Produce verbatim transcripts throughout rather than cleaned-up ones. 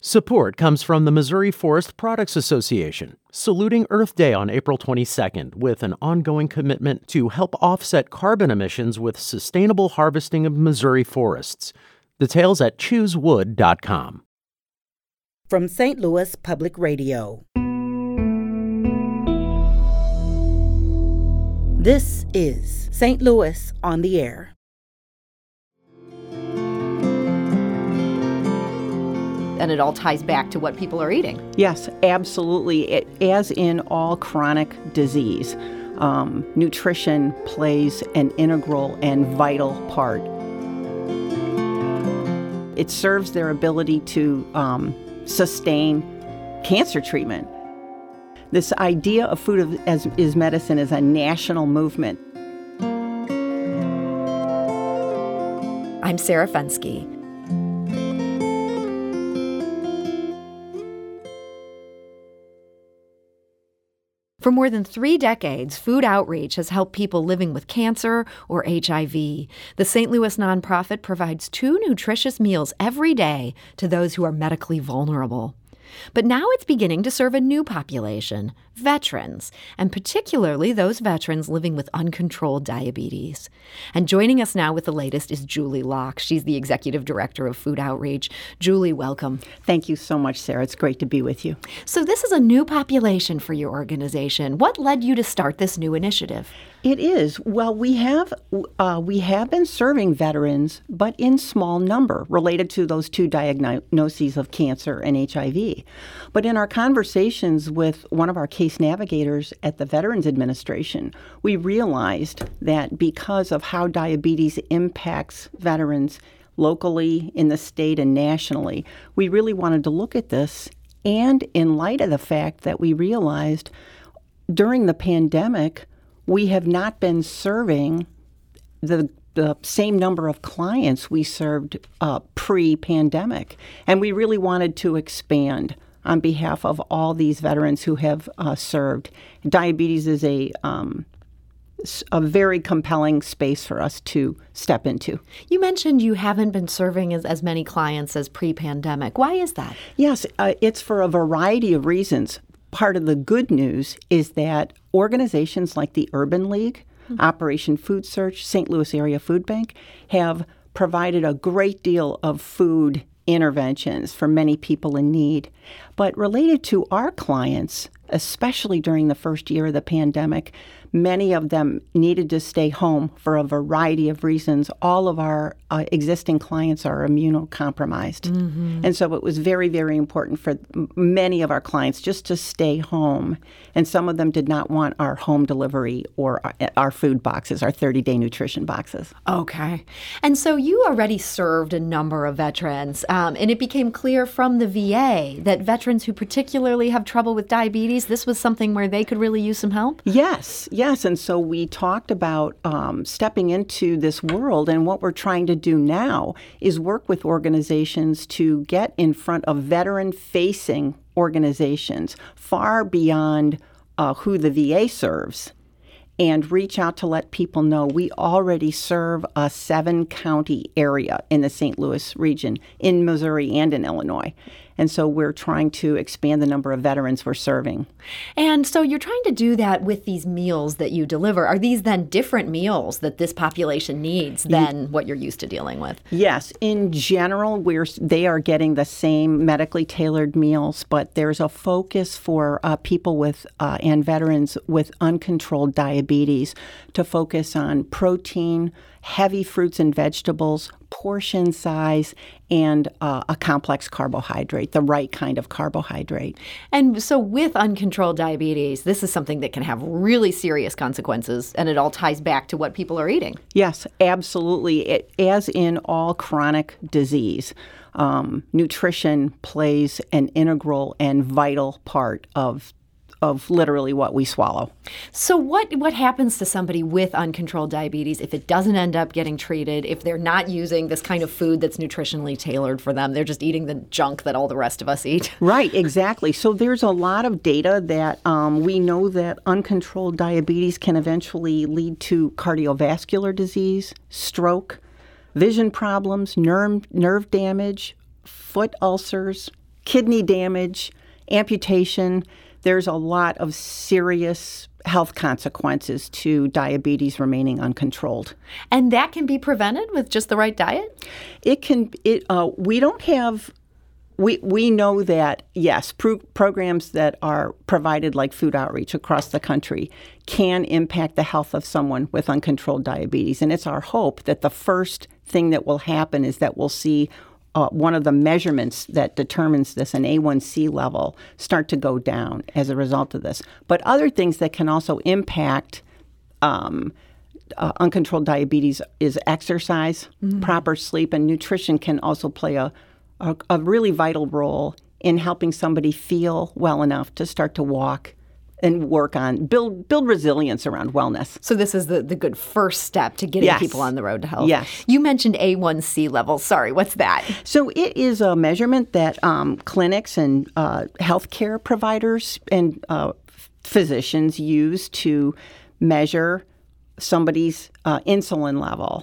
Support comes from the Missouri Forest Products Association, saluting Earth Day on April twenty-second with an ongoing commitment to help offset carbon emissions with sustainable harvesting of Missouri forests. Details at choose wood dot com. From Saint Louis Public Radio. This is Saint Louis on the Air. And it all ties back to what people are eating. Yes, absolutely. It, as in all chronic disease, um, nutrition plays an integral and vital part. It serves their ability to um, sustain cancer treatment. This idea of food as is medicine is a national movement. I'm Sarah Fenske. For more than three decades, Food Outreach has helped people living with cancer or H I V. The Saint Louis nonprofit provides two nutritious meals every day to those who are medically vulnerable. But now it's beginning to serve a new population, veterans, and particularly those veterans living with uncontrolled diabetes. And joining us now with the latest is Julie Locke. She's the executive director of Food Outreach. Julie, welcome. Thank you so much, Sarah. It's great to be with you. So this is a new population for your organization. What led you to start this new initiative? It is. Well, we have uh, we have been serving veterans, but in small number, related to those two diagnoses of cancer and H I V. But in our conversations with one of our case navigators at the Veterans Administration, we realized that because of how diabetes impacts veterans locally, in the state, and nationally, we really wanted to look at this. And in light of the fact that we realized during the pandemic, we have not been serving the the same number of clients we served uh, pre-pandemic. And we really wanted to expand on behalf of all these veterans who have uh, served. Diabetes is a um, a very compelling space for us to step into. You mentioned you haven't been serving as, as many clients as pre-pandemic. Why is that? Yes, uh, it's for a variety of reasons. Part of the good news is that organizations like the Urban League, mm-hmm. Operation Food Search, Saint Louis Area Food Bank have provided a great deal of food interventions for many people in need. But related to our clients, especially during the first year of the pandemic, many of them needed to stay home for a variety of reasons. All of our uh, existing clients are immunocompromised. Mm-hmm. And so it was very, very important for many of our clients just to stay home. And some of them did not want our home delivery or our, our food boxes, our thirty-day nutrition boxes. Okay. And so you already served a number of veterans, um, and it became clear from the V A that veterans who particularly have trouble with diabetes, this was something where they could really use some help? Yes. Yes, and so we talked about um, stepping into this world, and what we're trying to do now is work with organizations to get in front of veteran-facing organizations far beyond uh, who the V A serves, and reach out to let people know we already serve a seven-county area in the Saint Louis region, in Missouri and in Illinois. And so we're trying to expand the number of veterans we're serving. And so you're trying to do that with these meals that you deliver. Are these then different meals that this population needs than Ye- what you're used to dealing with? Yes. In general, we're they are getting the same medically tailored meals, but there's a focus for uh, people with uh, and veterans with uncontrolled diabetes to focus on protein, heavy fruits and vegetables, portion size, and uh, a complex carbohydrate, the right kind of carbohydrate. And so with uncontrolled diabetes, this is something that can have really serious consequences, and it all ties back to what people are eating. Yes, absolutely. It, as in all chronic disease, um, nutrition plays an integral and vital part of of literally what we swallow. So what what happens to somebody with uncontrolled diabetes if it doesn't end up getting treated, if they're not using this kind of food that's nutritionally tailored for them? They're just eating the junk that all the rest of us eat. Right, exactly. So there's a lot of data that um, we know that uncontrolled diabetes can eventually lead to cardiovascular disease, stroke, vision problems, nerve, nerve damage, foot ulcers, kidney damage, amputation. There's a lot of serious health consequences to diabetes remaining uncontrolled. And that can be prevented with just the right diet? It can. It. Uh, we don't have. We we know that, yes, pro- programs that are provided like food outreach across the country can impact the health of someone with uncontrolled diabetes. And it's our hope that the first thing that will happen is that we'll see uh, one of the measurements that determines this, an A one C level, start to go down as a result of this. But other things that can also impact um, uh, uncontrolled diabetes is exercise, mm-hmm. proper sleep, and nutrition can also play a A, a really vital role in helping somebody feel well enough to start to walk and work on, build build resilience around wellness. So this is the, the good first step to getting yes. people on the road to health. Yes. You mentioned A one C levels. Sorry, what's that? So it is a measurement that um, clinics and uh, healthcare providers and uh, physicians use to measure somebody's uh, insulin level.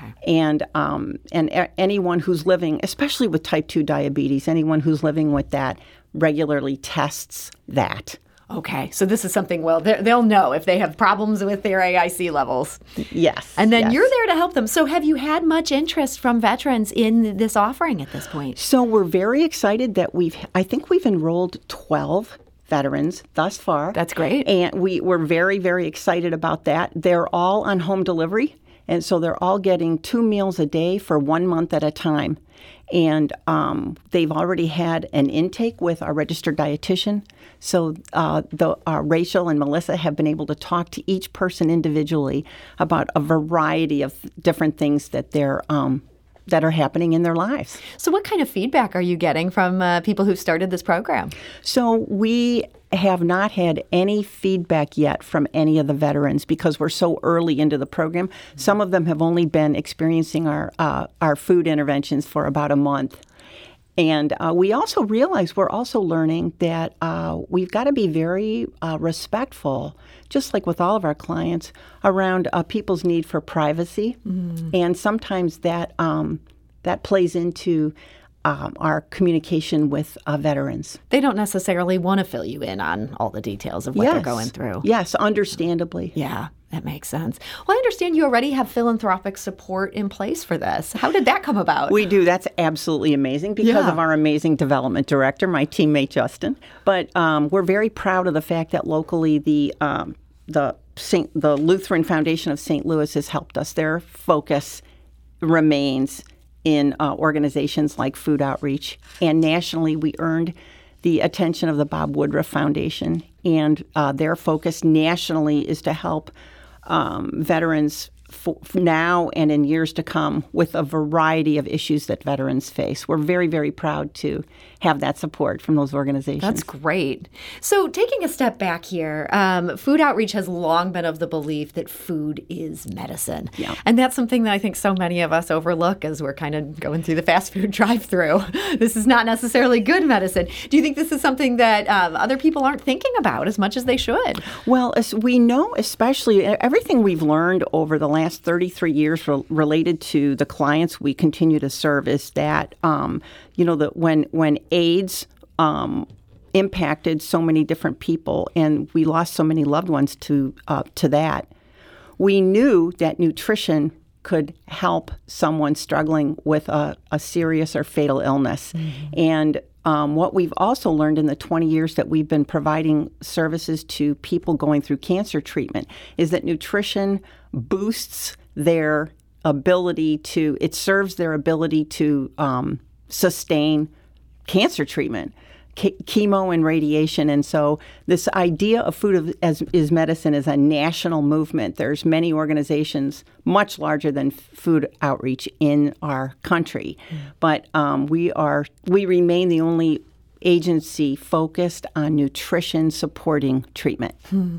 And um, and a- anyone who's living, especially with type two diabetes, anyone who's living with that regularly tests that. Okay, so this is something, well, they'll know if they have problems with their A I C levels. Yes. And then yes. you're there to help them. So have you had much interest from veterans in this offering at this point? So we're very excited that we've, I think we've enrolled twelve veterans thus far. That's great. And we, we're very, very excited about that. They're all on home delivery. And so they're all getting two meals a day for one month at a time. And um, they've already had an intake with our registered dietitian. So uh, the, uh, Rachel and Melissa have been able to talk to each person individually about a variety of different things that they're um, that are happening in their lives. So what kind of feedback are you getting from uh, people who've started this program? So we have not had any feedback yet from any of the veterans because we're so early into the program. Some of them have only been experiencing our uh, our food interventions for about a month. And uh, we also realize we're also learning that uh, we've got to be very uh, respectful, just like with all of our clients, around uh, people's need for privacy. Mm. And sometimes that um, that plays into um, our communication with uh, veterans. They don't necessarily want to fill you in on all the details of what yes. they're going through. Yes, understandably. Yeah. That makes sense. Well, I understand you already have philanthropic support in place for this. How did that come about? We do. That's absolutely amazing because yeah. of our amazing development director, my teammate Justin. But um, we're very proud of the fact that locally the um, the Saint the Lutheran Foundation of Saint Louis has helped us. Their focus remains in uh, organizations like Food Outreach, and nationally we earned the attention of the Bob Woodruff Foundation, and uh, their focus nationally is to help Um, veterans for now and in years to come with a variety of issues that veterans face. We're very, very proud to have that support from those organizations. That's great. So taking a step back here, um, Food Outreach has long been of the belief that food is medicine. Yeah. And that's something that I think so many of us overlook as we're kind of going through the fast food drive-through. This is not necessarily good medicine. Do you think this is something that um, other people aren't thinking about as much as they should? Well, as we know, especially everything we've learned over the last thirty-three years re- related to the clients we continue to serve is that, um, you know, that when, when AIDS um, impacted so many different people and we lost so many loved ones to uh, to that, we knew that nutrition could help someone struggling with a, a serious or fatal illness. Mm-hmm. And um, what we've also learned in the twenty years that we've been providing services to people going through cancer treatment is that nutrition boosts their ability to, it serves their ability to um, sustain cancer treatment, Ch- chemo and radiation. And so this idea of food as is medicine is a national movement. There's many organizations much larger than Food Outreach in our country. Mm. But um, we are we remain the only agency focused on nutrition supporting treatment. Hmm.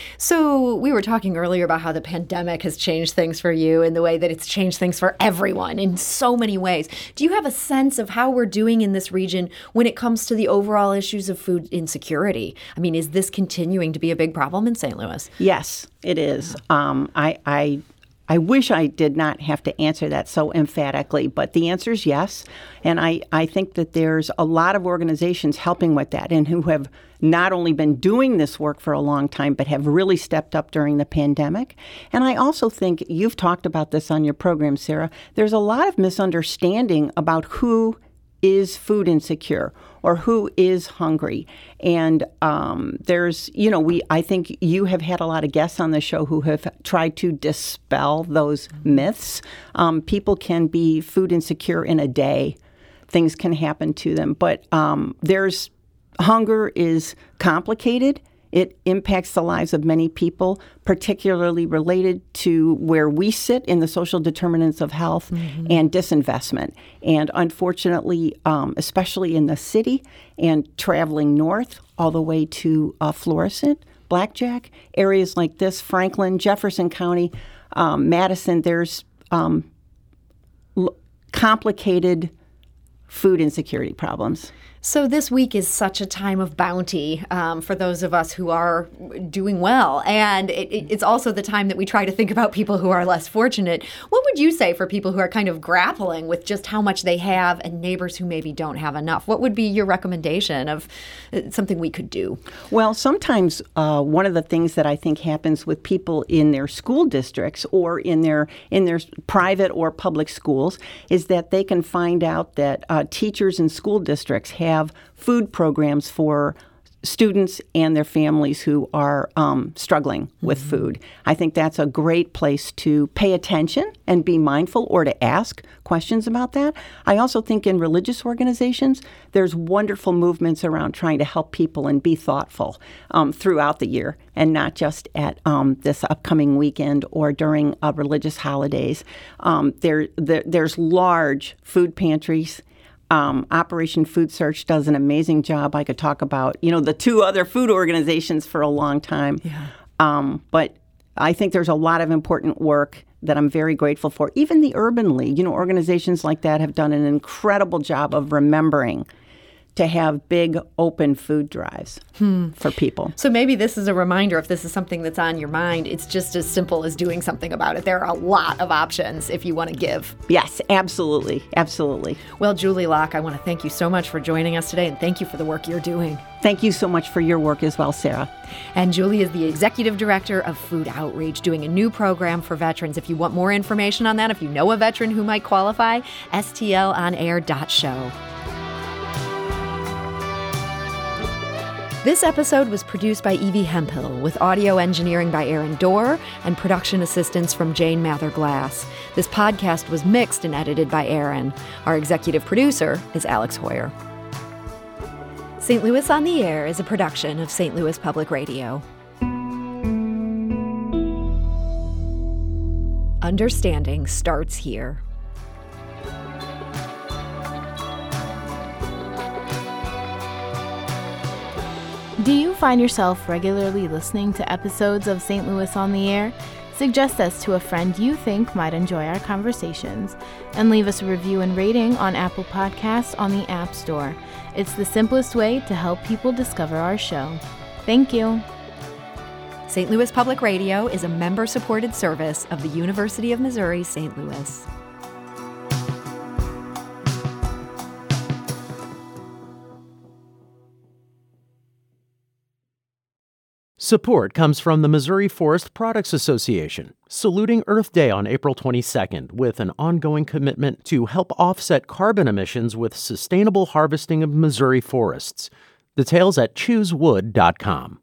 So we were talking earlier about how the pandemic has changed things for you in the way that it's changed things for everyone in so many ways. Do you have a sense of how we're doing in this region when it comes to the overall issues of food insecurity? I mean, is this continuing to be a big problem in Saint Louis? Yes, it is. Um, I, I I wish I did not have to answer that so emphatically, but the answer is yes. And I, I think that there's a lot of organizations helping with that and who have not only been doing this work for a long time, but have really stepped up during the pandemic. And I also think you've talked about this on your program, Sarah. There's a lot of misunderstanding about who is food insecure or who is hungry. And um, there's, you know, we I think you have had a lot of guests on the show who have tried to dispel those myths. Um, people can be food insecure in a day. Things can happen to them. But um, there's hunger is complicated. It impacts the lives of many people, particularly related to where we sit in the social determinants of health mm-hmm. and disinvestment. And unfortunately, um, especially in the city and traveling north all the way to uh, Florissant, Blackjack, areas like this, Franklin, Jefferson County, um, Madison, there's um, l- complicated food insecurity problems. So this week is such a time of bounty um, for those of us who are doing well. And it, it, it's also the time that we try to think about people who are less fortunate. What would you say for people who are kind of grappling with just how much they have and neighbors who maybe don't have enough? What would be your recommendation of something we could do? Well, sometimes uh, one of the things that I think happens with people in their school districts or in their in their private or public schools is that they can find out that uh, teachers in school districts have have food programs for students and their families who are um, struggling with mm-hmm. food. I think that's a great place to pay attention and be mindful or to ask questions about that. I also think in religious organizations, there's wonderful movements around trying to help people and be thoughtful um, throughout the year and not just at um, this upcoming weekend or during uh, religious holidays. Um, there, there, there's large food pantries. Um, Operation Food Search does an amazing job. I could talk about, you know, the two other food organizations for a long time. Yeah. Um, but I think there's a lot of important work that I'm very grateful for. Even the Urban League, you know, organizations like that have done an incredible job of remembering to have big open food drives hmm. for people. So maybe this is a reminder, if this is something that's on your mind, it's just as simple as doing something about it. There are a lot of options if you want to give. Yes, absolutely. Absolutely. Well, Julie Locke, I want to thank you so much for joining us today, and thank you for the work you're doing. Thank you so much for your work as well, Sarah. And Julie is the Executive Director of Food Outreach, doing a new program for veterans. If you want more information on that, if you know a veteran who might qualify, S T L on air dot show. This episode was produced by Evie Hemphill, with audio engineering by Aaron Dorr and production assistance from Jane Mather-Glass. This podcast was mixed and edited by Aaron. Our executive producer is Alex Hoyer. Saint Louis on the Air is a production of Saint Louis Public Radio. Understanding starts here. Do you find yourself regularly listening to episodes of Saint Louis on the Air? Suggest us to a friend you think might enjoy our conversations, and leave us a review and rating on Apple Podcasts on the App Store. It's the simplest way to help people discover our show. Thank you. Saint Louis Public Radio is a member-supported service of the University of Missouri, Saint Louis. Support comes from the Missouri Forest Products Association, saluting Earth Day on April twenty-second with an ongoing commitment to help offset carbon emissions with sustainable harvesting of Missouri forests. Details at choose wood dot com.